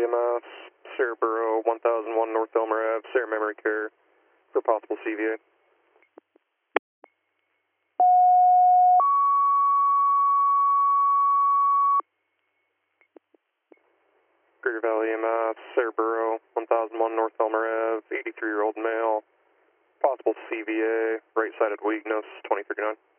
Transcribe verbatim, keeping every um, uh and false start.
E M S, Sarah Borough, one thousand one North Elmer Ave, Sarah Memory Care for possible C V A. Greater Valley E M S, Sarah Borough, one thousand one North Elmer Ave, eighty-three-year-old male, possible C V A, right-sided weakness, twenty thirty-nine.